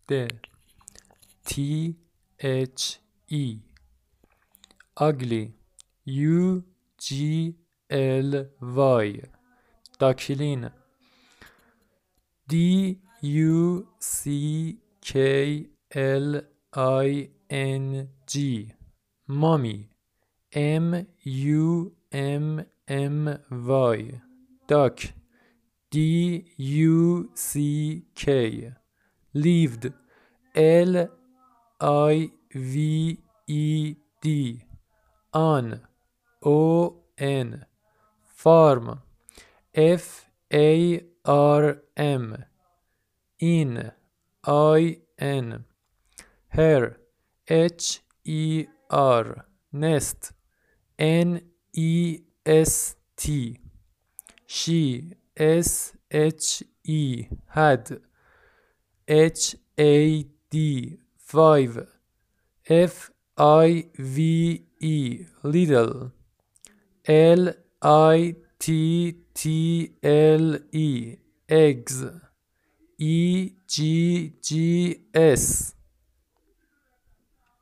the ugly ugly duckling duckling mommy mummy duck duck lived lived on farm farm in her her nest nest she had five little little eggs eggs